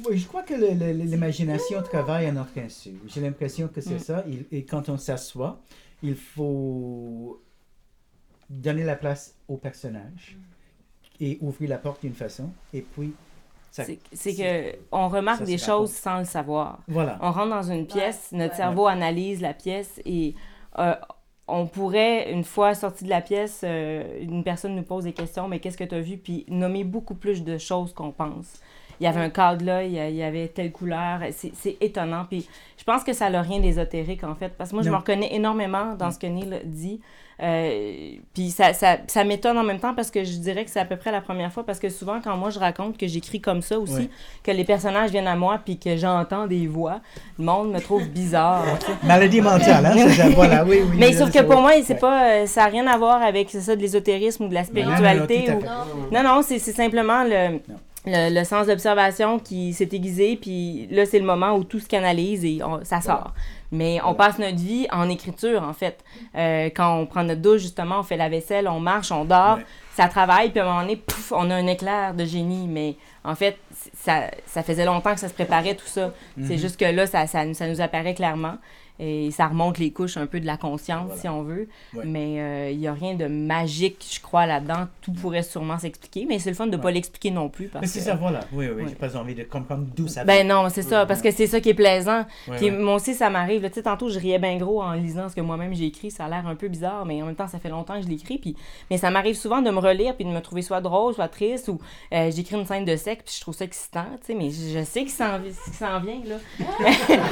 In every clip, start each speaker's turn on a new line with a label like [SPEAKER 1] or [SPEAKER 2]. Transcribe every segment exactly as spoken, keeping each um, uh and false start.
[SPEAKER 1] Oui, je crois que le, le, l'imagination travaille à notre insu. J'ai l'impression que c'est mm. ça. Il, et quand on s'assoit, il faut donner la place au personnage et ouvrir la porte d'une façon. Et puis, ça,
[SPEAKER 2] c'est, c'est, c'est qu'on remarque ça, des choses raconte. Sans le savoir.
[SPEAKER 1] Voilà.
[SPEAKER 2] On rentre dans une pièce,
[SPEAKER 3] ouais.
[SPEAKER 2] notre
[SPEAKER 3] ouais.
[SPEAKER 2] cerveau ouais. analyse la pièce et euh, on pourrait, une fois sorti de la pièce, euh, une personne nous pose des questions, mais qu'est-ce que tu as vu? Puis nommer beaucoup plus de choses qu'on pense. Il y avait un cadre là, il y avait telle couleur, c'est, c'est étonnant. Puis je pense que ça n'a rien d'ésotérique, en fait, parce que moi, je non. me reconnais énormément dans ce que Neil dit. Euh, puis ça, ça, ça m'étonne en même temps parce que je dirais que c'est à peu près la première fois, parce que souvent, quand moi, je raconte que j'écris comme ça aussi, oui. que les personnages viennent à moi puis que j'entends des voix, le monde me trouve bizarre.
[SPEAKER 1] Maladie mentale, hein? C'est ça, voilà, oui, oui.
[SPEAKER 2] Mais sauf que pour moi, c'est ouais. pas, ça n'a rien à voir avec c'est ça, de l'ésotérisme ou de la spiritualité.
[SPEAKER 1] Non, non,
[SPEAKER 2] non, ou... non, non c'est, c'est simplement le... Non. Le, le sens d'observation qui s'est aiguisé, puis là, c'est le moment où tout se canalise et on, ça sort. Voilà. Mais on passe notre vie en écriture, en fait. Euh, quand on prend notre douche, justement, on fait la vaisselle, on marche, on dort, ouais. ça travaille, puis à un moment donné, pouf, on a un éclair de génie. Mais en fait, ça, ça faisait longtemps que ça se préparait, tout ça. Mm-hmm. C'est juste que là, ça, ça, ça nous apparaît clairement. Et ça remonte les couches un peu de la conscience, voilà. si on veut. Ouais. Mais il euh, n'y a rien de magique, je crois, là-dedans. Tout pourrait sûrement s'expliquer, mais c'est le fun de ne ouais. pas l'expliquer non plus. Parce
[SPEAKER 1] mais c'est
[SPEAKER 2] que,
[SPEAKER 1] ça, voilà. Oui, oui, ouais. j'ai pas envie de comprendre d'où ça
[SPEAKER 2] vient. Ben
[SPEAKER 1] vient.
[SPEAKER 2] non, c'est ça, parce que c'est ça qui est plaisant.
[SPEAKER 1] Ouais,
[SPEAKER 2] Puis
[SPEAKER 1] ouais.
[SPEAKER 2] moi aussi, ça m'arrive. Tu sais, tantôt, je riais bien gros en lisant ce que moi-même j'ai écrit. Ça a l'air un peu bizarre, mais en même temps, ça fait longtemps que je l'écris. Puis... Mais ça m'arrive souvent de me relire puis de me trouver soit drôle, soit triste, ou euh, j'écris une scène de sexe puis je trouve ça excitant, tu sais, mais je sais qu'il s'en, qu'il s'en vient, là.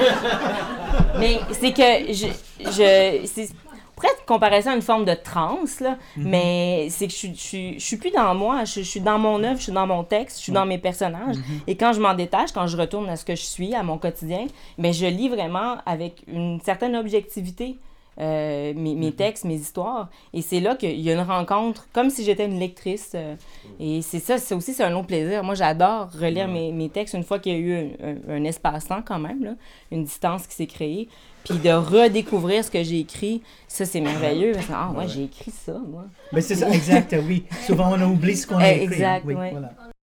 [SPEAKER 2] Mais c'est que... Je, Je, c'est presque comparer ça à une forme de transe, là, mm-hmm. mais c'est que je, je, je suis plus dans moi, je, je suis dans mon œuvre, je suis dans mon texte, je suis mm-hmm. dans mes personnages. Mm-hmm. Et quand je m'en détache, quand je retourne à ce que je suis, à mon quotidien, bien, je lis vraiment avec une certaine objectivité euh, mes, mes textes, mes histoires. Et c'est là qu'il y a une rencontre, comme si j'étais une lectrice. Euh, et c'est ça, c'est aussi c'est un long plaisir. Moi, j'adore relire mm-hmm. mes, mes textes une fois qu'il y a eu un, un, un espace-temps quand même, là, une distance qui s'est créée. Puis de redécouvrir ce que j'ai écrit, ça, c'est merveilleux. Parce que, ah, ouais, ouais, j'ai écrit ça, moi.
[SPEAKER 1] Mais c'est ça, exact, oui. Souvent, on oublie ce qu'on a écrit.
[SPEAKER 2] Exact,
[SPEAKER 1] oui.
[SPEAKER 2] oui.
[SPEAKER 1] Voilà.